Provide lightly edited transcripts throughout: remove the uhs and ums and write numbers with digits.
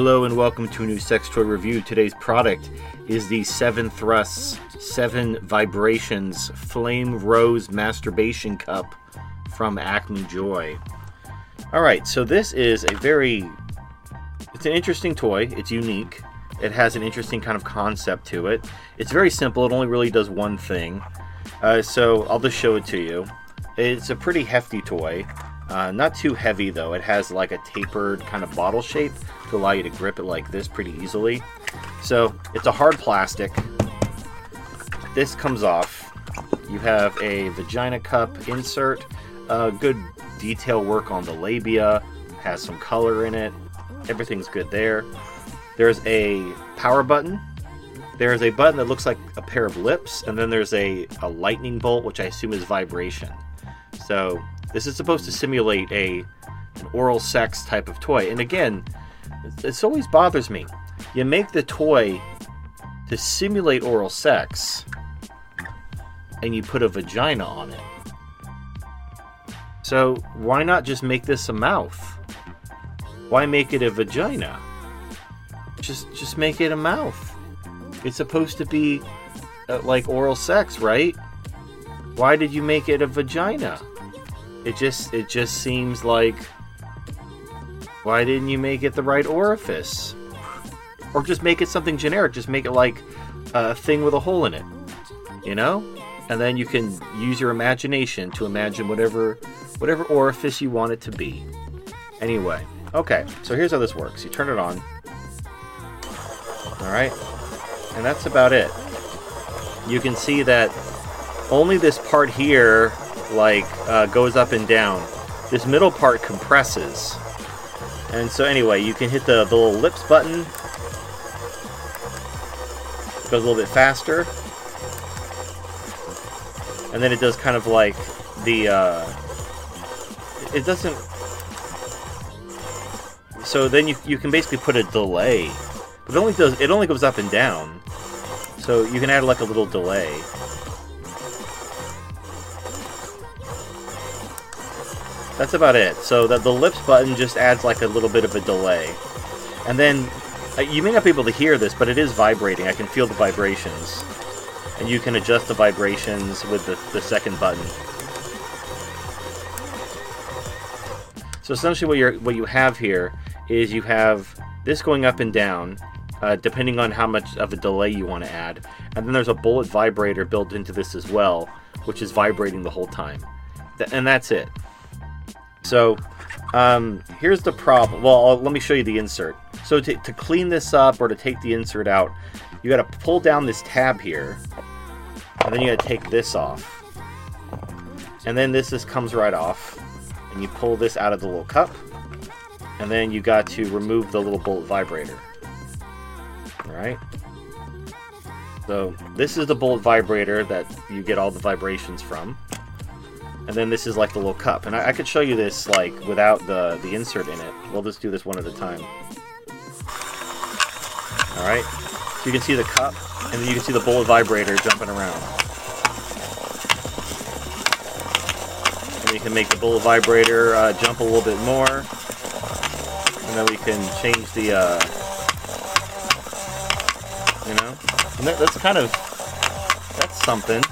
Hello and welcome to a new sex toy review. Today's product is the 7 Thrusts, 7 Vibrations Flame Rose Masturbation Cup from Acme Joy. Alright, so this is it's an interesting toy. It's unique. It has an interesting kind of concept to it. It's very simple. It only really does one thing. So I'll just show it to you. It's a pretty hefty toy. Not too heavy though. It has like a tapered kind of bottle shape to allow you to grip it like this pretty easily. So it's a hard plastic. This comes off. You have a vagina cup insert. Good detail work on the labia. Has some color in it. Everything's good there. There's a power button. There's a button that looks like a pair of lips, and then there's a lightning bolt, which I assume is vibration. So this is supposed to simulate an oral sex type of toy. And again, this always bothers me. You make the toy to simulate oral sex, and you put a vagina on it. So why not just make this a mouth? Why make it a vagina? Just make it a mouth. It's supposed to be like oral sex, right? Why did you make it a vagina? It just seems like, why didn't you make it the right orifice? Or just make it something generic. Just make it like a thing with a hole in it, you know? And then you can use your imagination to imagine whatever orifice you want it to be. Anyway, okay, so here's how this works. You turn it on. Alright, and that's about it. You can see that only this part here goes up and down. This middle part compresses. And so anyway, you can hit the little lips button. It goes a little bit faster. And then it does kind of like the it doesn't. So then you can basically put a delay. But it only goes up and down. So you can add like a little delay. That's about it. So the lips button just adds like a little bit of a delay. And then, you may not be able to hear this, but it is vibrating. I can feel the vibrations. And you can adjust the vibrations with the second button. So essentially what you have here is you have this going up and down, depending on how much of a delay you want to add. And then there's a bullet vibrator built into this as well, which is vibrating the whole time. And that's it. So, here's the problem. Well, let me show you the insert. So to clean this up or to take the insert out, you got to pull down this tab here, and then you got to take this off. And then this just comes right off, and you pull this out of the little cup, and then you got to remove the little bullet vibrator. Alright? So this is the bullet vibrator that you get all the vibrations from. And then this is like the little cup. And I could show you this like without the insert in it. We'll just do this one at a time. Alright? So you can see the cup, and then you can see the bullet vibrator jumping around. And you can make the bullet vibrator jump a little bit more. And then we can change the, you know? And that's kind of, that's something.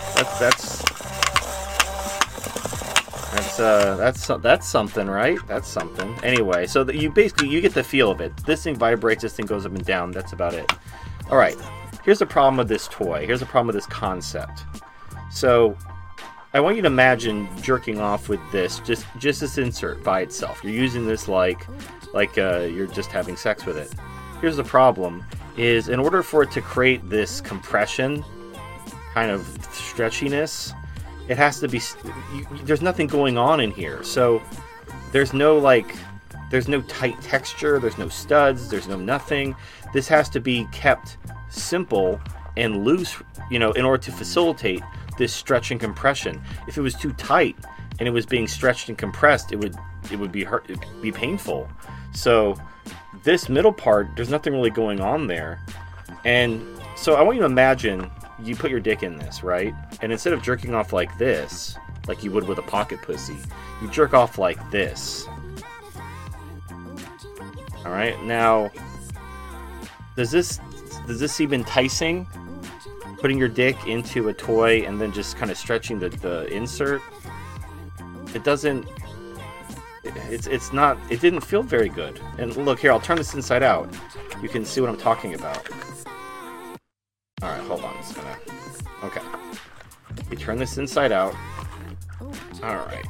That's something, right? That's something. Anyway, so you get the feel of it. This thing vibrates, this thing goes up and down. That's about it. All right. Here's the problem with this toy. Here's the problem with this concept. So, I want you to imagine jerking off with this, just this insert by itself. You're using this like you're just having sex with it. Here's the problem: is in order for it to create this compression, kind of stretchiness, it has to be. There's nothing going on in here, so there's no tight texture. There's no studs. There's no nothing. This has to be kept simple and loose, in order to facilitate this stretch and compression. If it was too tight and it was being stretched and compressed, it would be hurt. It'd be painful. So this middle part, there's nothing really going on there, and so I want you to imagine. You put your dick in this, right? And instead of jerking off like this, like you would with a pocket pussy, you jerk off like this. All right, now, does this seem enticing? Putting your dick into a toy and then just kind of stretching the insert? It doesn't. It's not. It didn't feel very good. And look here, I'll turn this inside out. You can see what I'm talking about. All right, hold on. It's gonna. Okay. You turn this inside out. All right.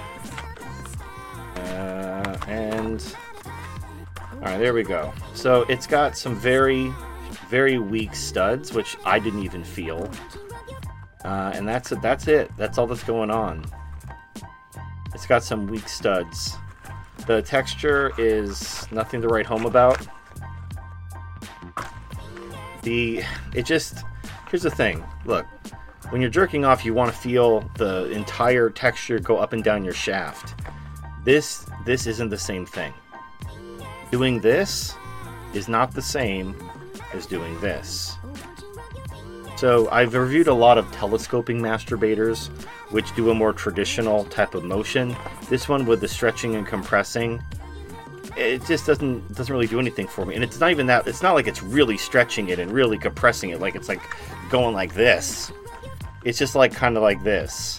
And all right, there we go. So it's got some very, very weak studs, which I didn't even feel. And that's it. That's all that's going on. It's got some weak studs. The texture is nothing to write home about. Here's the thing. Look, when you're jerking off, you want to feel the entire texture go up and down your shaft. This isn't the same thing. Doing this is not the same as doing this. So I've reviewed a lot of telescoping masturbators, which do a more traditional type of motion. This one with the stretching and compressing, it just doesn't really do anything for me. And it's not even that. It's not like it's really stretching it and really compressing it. Like it's like going like this. It's just like kind of like this.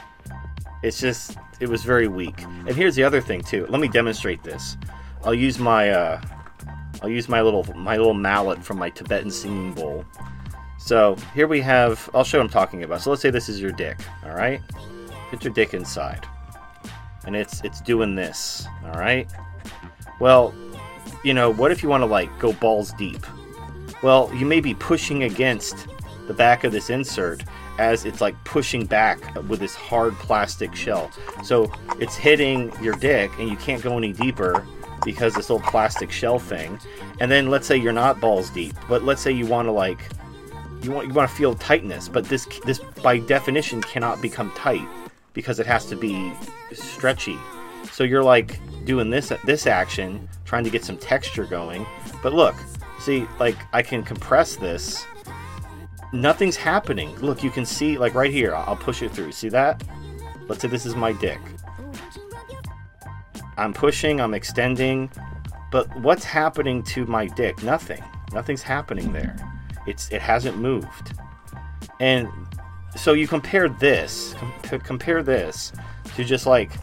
It was very weak. And here's the other thing too. Let me demonstrate this. I'll use my little mallet from my Tibetan singing bowl. So here we have. I'll show what I'm talking about. So let's say this is your dick. All right. Put your dick inside, and it's doing this. All right. Well, what if you want to like go balls deep? Well, you may be pushing against the back of this insert as it's like pushing back with this hard plastic shell. So it's hitting your dick and you can't go any deeper because this little plastic shell thing. And then let's say you're not balls deep, but let's say you want to like, you want to feel tightness, but this by definition cannot become tight because it has to be stretchy. So you're like doing this action, trying to get some texture going. But look, see, like I can compress this. Nothing's happening. Look, you can see, like right here, I'll push it through. See that? Let's say this is my dick. I'm pushing, I'm extending, but what's happening to my dick? Nothing. Nothing's happening there. It hasn't moved. And so you compare this to just like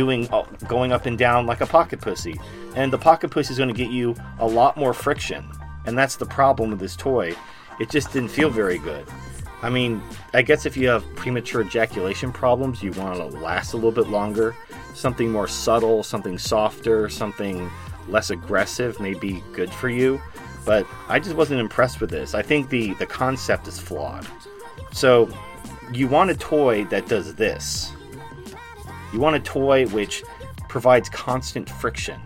going up and down like a pocket pussy. And the pocket pussy is going to get you a lot more friction. And that's the problem with this toy. It just didn't feel very good. I mean, I guess if you have premature ejaculation problems, you want to last a little bit longer. Something more subtle, something softer, something less aggressive may be good for you. But I just wasn't impressed with this. I think the concept is flawed. So you want a toy that does this. You want a toy which provides constant friction.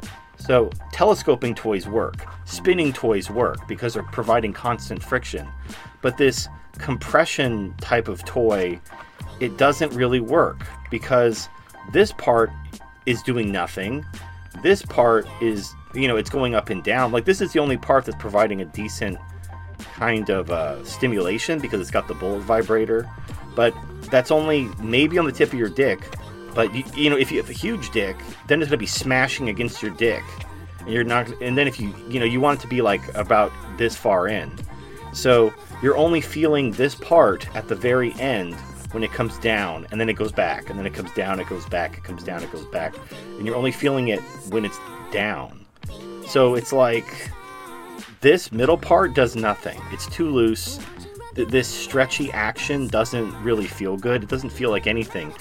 So telescoping toys work. Spinning toys work because they're providing constant friction. But this compression type of toy, it doesn't really work because this part is doing nothing. This part is, it's going up and down. Like this is the only part that's providing a decent kind of stimulation because it's got the bullet vibrator. But that's only maybe on the tip of your dick. But if you have a huge dick, then it's going to be smashing against your dick. And you're not. And then if you want it to be like about this far in, so you're only feeling this part at the very end when it comes down, and then it goes back, and then it comes down, it goes back, it comes down, it goes back, and you're only feeling it when it's down. So it's like this middle part does nothing. It's too loose. This stretchy action doesn't really feel good. It doesn't feel like anything.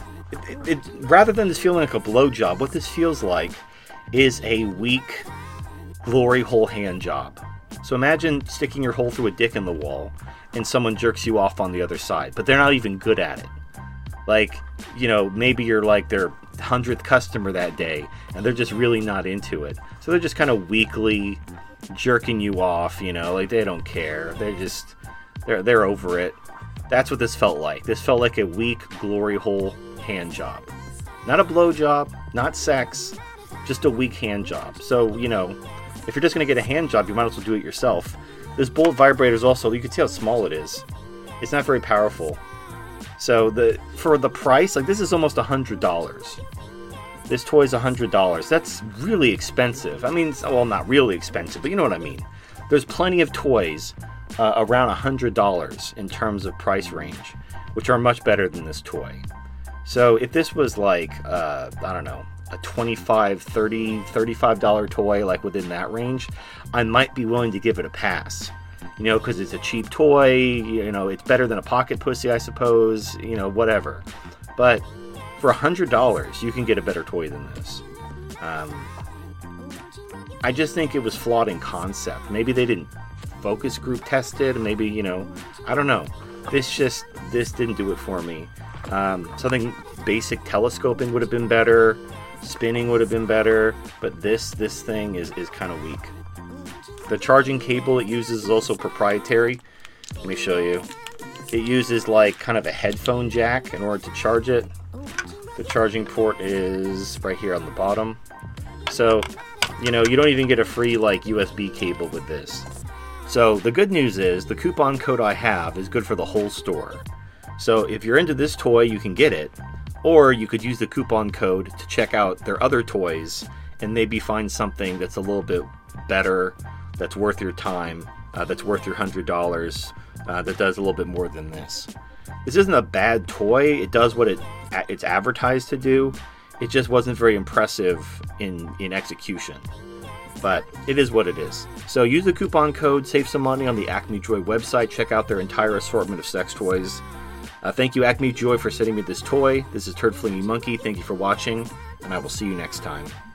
It rather than this feeling like a blowjob, what this feels like is a weak glory hole hand job. So imagine sticking your hole through a dick in the wall and someone jerks you off on the other side, but they're not even good at it. Like, maybe you're like their 100th customer that day and they're just really not into it. So they're just kind of weakly jerking you off, like they don't care. They're over it. That's what this felt like. This felt like a weak glory hole hand job. Not a blow job, not sex, just a weak hand job. So, if you're just going to get a hand job, you might as well do it yourself. This bullet vibrator is also, you can see how small it is. It's not very powerful. So for the price, like this is almost $100. This toy is $100. That's really expensive. I mean, well, not really expensive, but you know what I mean. There's plenty of toys around $100 in terms of price range, which are much better than this toy. So if this was like, I don't know, a $25, $30, $35 toy, like within that range, I might be willing to give it a pass. You know, because it's a cheap toy, you know, it's better than a pocket pussy, I suppose, you know, whatever. But for $100, you can get a better toy than this. I just think it was flawed in concept. Maybe they didn't focus group test it, maybe, you know, I don't know. This didn't do it for me. Something basic telescoping would have been better, spinning would have been better, but this thing is kind of weak. The charging cable it uses is also proprietary. Let me show you. It uses like kind of a headphone jack in order to charge it. The charging port is right here on the bottom. So, you know, you don't even get a free like USB cable with this. So the good news is the coupon code I have is good for the whole store. So if you're into this toy, you can get it. Or you could use the coupon code to check out their other toys and maybe find something that's a little bit better, that's worth your time, that's worth your $100, that does a little bit more than this. This isn't a bad toy. It does what it's advertised to do. It just wasn't very impressive in execution. But it is what it is. So use the coupon code, save some money on the Acme Joy website. Check out their entire assortment of sex toys. Thank you, Acme Joy, for sending me this toy. This is Turd Flinging Monkey. Thank you for watching, and I will see you next time.